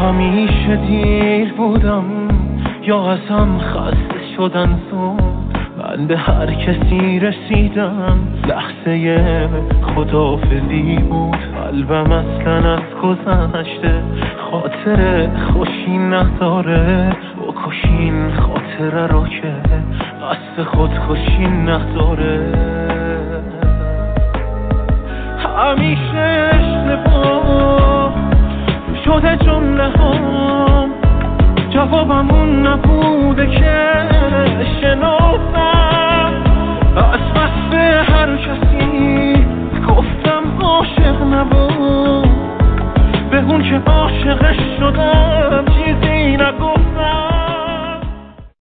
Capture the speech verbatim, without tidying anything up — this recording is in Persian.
همیشه دیر بودم یا ازم خسته شدن زود، من به هر کسی رسیدم لحظه خداحافظی بود. قلبم اصلا از گذشته خاطر خوشی نداره، بکشین خاطره رو که قصد خودکشی نداره. همیشه اشتباه شده جمله هم، جوابم اون نبوده که شنافتم